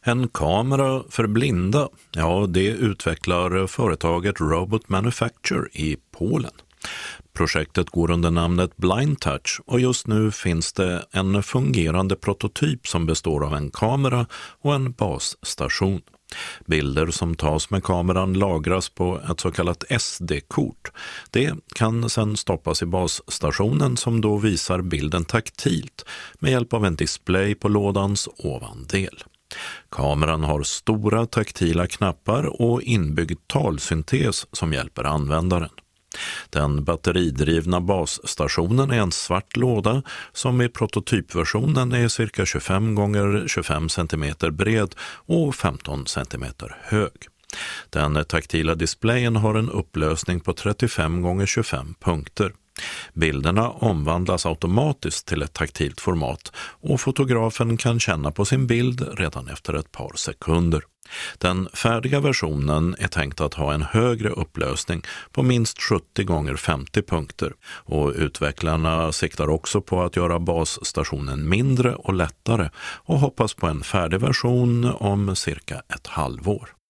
En kamera för blinda, ja det utvecklar företaget Robot Manufacture i Polen. Projektet går under namnet Blind Touch och just nu finns det en fungerande prototyp som består av en kamera och en basstation. Bilder som tas med kameran lagras på ett så kallat SD-kort. Det kan sedan stoppas i basstationen som då visar bilden taktilt med hjälp av en display på lådans ovandel. Kameran har stora taktila knappar och inbyggd talsyntes som hjälper användaren. Den batteridrivna basstationen är en svart låda som i prototypversionen är cirka 25 x 25 cm bred och 15 cm hög. Den taktila displayen har en upplösning på 35 x 25 punkter. Bilderna omvandlas automatiskt till ett taktilt format och fotografen kan känna på sin bild redan efter ett par sekunder. Den färdiga versionen är tänkt att ha en högre upplösning på minst 70 x 50 punkter och utvecklarna siktar också på att göra basstationen mindre och lättare och hoppas på en färdig version om cirka ett halvår.